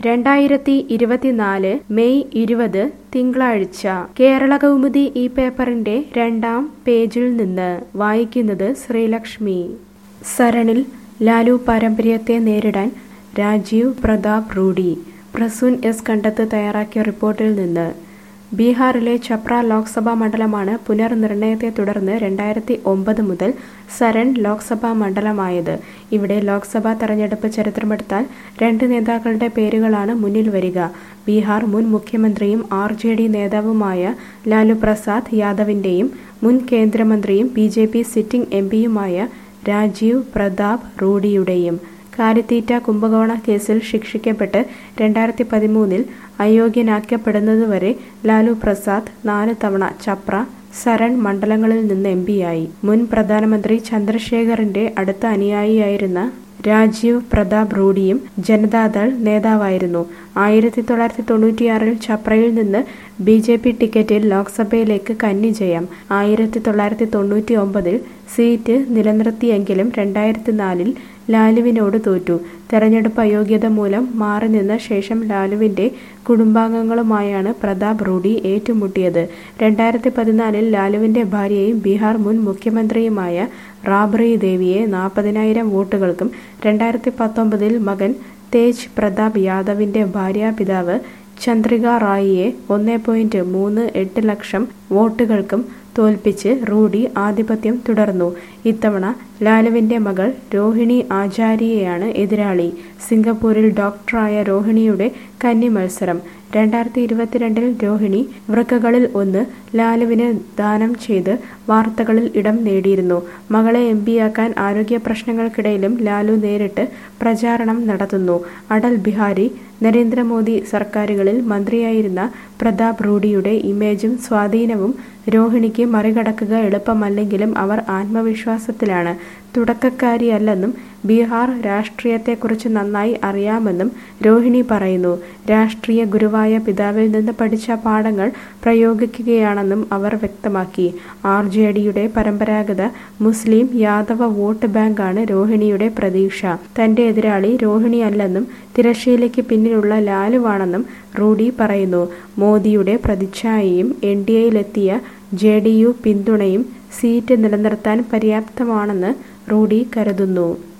2024 May 20 തിങ്കളാഴ്ച കേരളകൗമുദി ഈ പേപ്പറിന്റെ 2-ാം പേജിൽ നിന്ന് വായിക്കുന്നത് ശ്രീലക്ഷ്മി. സരണിൽ ലാലു പാരമ്പര്യത്തെ നേരിടാൻ രാജീവ് പ്രതാപ് റൂഡി. പ്രസൂൻ എസ് കണ്ടത്ത് തയ്യാറാക്കിയ റിപ്പോർട്ടിൽ നിന്ന്. ബീഹാറിലെ ഛപ്ര ലോക്സഭാ മണ്ഡലമാണ് പുനർനിർണയത്തെ തുടർന്ന് 2009 മുതൽ സരൺ ലോക്സഭാ മണ്ഡലമായത്. ഇവിടെ ലോക്സഭാ തെരഞ്ഞെടുപ്പ് ചരിത്രമെടുത്താൽ 2 നേതാക്കളുടെ പേരുകളാണ് മുന്നിൽ വരിക. ബീഹാർ മുൻ മുഖ്യമന്ത്രിയും RJD നേതാവുമായ ലാലു പ്രസാദ് യാദവിന്റെയും മുൻ കേന്ദ്രമന്ത്രിയും BJP സിറ്റിംഗ് MPയുമായ രാജീവ് പ്രതാപ് റൂഡിയുടെയും. കാലിത്തീറ്റ കുംഭകോണ കേസിൽ ശിക്ഷിക്കപ്പെട്ട് 2013 അയോഗ്യനാക്കപ്പെടുന്നതുവരെ ലാലു പ്രസാദ് 4 തവണ ഛപ്ര, സരൺ മണ്ഡലങ്ങളിൽ നിന്ന് MPയായി. മുൻ പ്രധാനമന്ത്രി ചന്ദ്രശേഖറിന്റെ അടുത്ത അനുയായിയായിരുന്ന രാജീവ് പ്രതാപ് റൂഡിയും ജനതാദൾ നേതാവായിരുന്നു. 1996 ഛപ്രയിൽ നിന്ന് BJP ടിക്കറ്റിൽ ലോക്സഭയിലേക്ക് കന്നി ജയം. 1999 സീറ്റ് നിലനിർത്തിയെങ്കിലും 2004 ലാലുവിനോട് തോറ്റു. തെരഞ്ഞെടുപ്പ് അയോഗ്യത മൂലം മാറി നിന്ന ശേഷം ലാലുവിന്റെ കുടുംബാംഗങ്ങളുമായാണ് പ്രതാപ് റൂഡി ഏറ്റുമുട്ടിയത്. 2014 ലാലുവിന്റെ ഭാര്യയും ബീഹാർ മുൻ മുഖ്യമന്ത്രിയുമായ റാബ്രി ദേവിയെ 40,000 വോട്ടുകൾക്കും 2019 മകൻ തേജ് പ്രതാപ് യാദവിന്റെ ഭാര്യാപിതാവ് ചന്ദ്രിക റായിയെ 1.38 ലക്ഷം വോട്ടുകൾക്കും തോൽപ്പിച്ച് റൂഡി ആധിപത്യം തുടർന്നു. ഇത്തവണ ലാലുവിന്റെ മകൾ രോഹിണി ആചാര്യയാണ് എതിരാളി. സിംഗപ്പൂരിൽ ഡോക്ടറായ രോഹിണിയുടെ കന്നി മത്സരം. 2022 രോഹിണി വൃക്കകളിൽ ഒന്ന് ലാലുവിന് ദാനം ചെയ്ത് വാർത്തകളിൽ ഇടം നേടിയിരുന്നു. മകളെ MPയാക്കാൻ ആരോഗ്യ പ്രശ്നങ്ങൾക്കിടയിലും ലാലു നേരിട്ട് പ്രചാരണം നടത്തുന്നു. അടൽ ബിഹാരി നരേന്ദ്രമോദി സർക്കാരുകളിൽ മന്ത്രിയായിരുന്ന പ്രതാപ് റൂഡിയുടെ ഇമേജും സ്വാധീനവും രോഹിണിക്ക് മറികടക്കുക എളുപ്പമല്ലെങ്കിലും അവർ ആത്മവിശ്വാസത്തിലാണ്. തുടക്കക്കാരിയല്ലെന്നും ബീഹാർ രാഷ്ട്രീയത്തെക്കുറിച്ച് നന്നായി അറിയാമെന്നും രോഹിണി പറയുന്നു. രാഷ്ട്രീയ ഗുരുവായ പിതാവിൽ നിന്ന് പഠിച്ച പാഠങ്ങൾ പ്രയോഗിക്കുകയാണെന്നും അവർ വ്യക്തമാക്കി. RJDയുടെ പരമ്പരാഗത മുസ്ലിം യാദവ വോട്ട് ബാങ്കാണ് രോഹിണിയുടെ പ്രതീക്ഷ. തന്റെ എതിരാളി രോഹിണിയല്ലെന്നും തിരശ്ശീലയ്ക്ക് പിന്നിലുള്ള ലാലുവാണെന്നും റൂഡി പറയുന്നു. മോദിയുടെ പ്രതിച്ഛായയും NDAയിലെത്തിയ JDU പിന്തുണയും സീറ്റ് നിലനിർത്താൻ പര്യാപ്തമാണെന്ന് റൂഡി കരുതുന്നു.